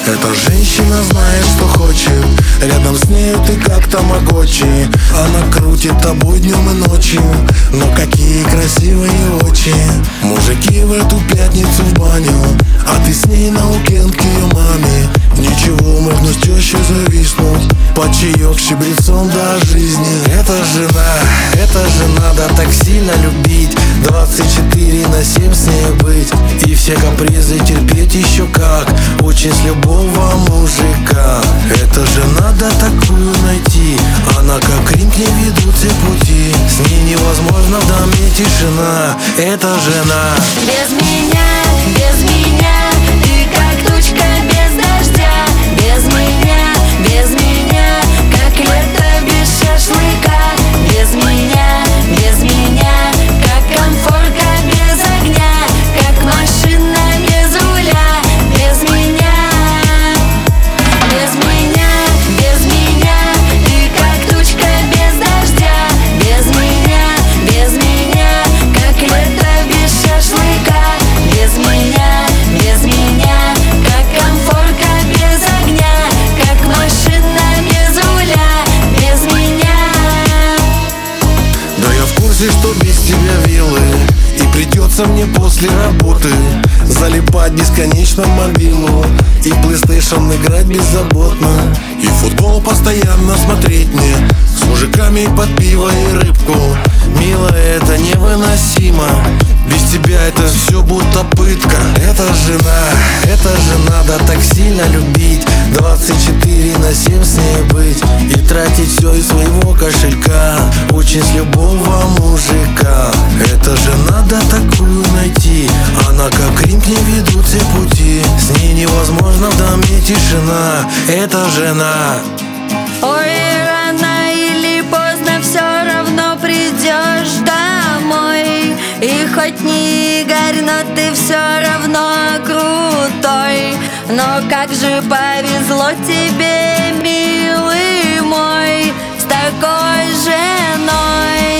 Эта женщина знает, что хочет. Рядом с нею ты как тамагочи. Она крутит тобой днем и ночью. Но какие красивые очи. Мужики в эту пятницу в баню, а ты с ней на уикенд к ее маме. Ничего, можно с тещей зависнуть под чаек щебрецом до жизни. Это же надо так сильно любить, 24/7 с ней быть. И все капризы терпеть еще как, очень с любого мужика. Это же надо такую найти, она как Рим, к ней ведут все пути. С ней невозможно в доме тишина, это жена. Без меня, ты как тучка без дождя. Без меня, как лето без шашлыка. Без меня, как комфорка без огня, как машина без руля. Без меня, ты как тучка без дождя. Без меня, как лето без шашлыка. Без меня, как комфорка без огня, как машина без руля. Без меня. Да я в курсе, что без тебя вилы, и придется мне после работы залипать бесконечно в мобилу и PlayStation играть беззаботно, и футбол постоянно смотреть мне с мужиками под пиво и рыбку. Милая, это невыносимо, без тебя это все будто пытка. Это же надо так сильно любить, 24/7 с ней быть. И тратить все из своего кошелька, очень с любого мужика. Это же надо такую найти, она как Рим, к ней ведут все пути. С ней невозможно в доме тишина, это жена. Ой, рано или поздно все равно придешь домой. И хоть не Игорь, но ты все равно крутой. Но как же повезло тебе, милый мой, с такой женой.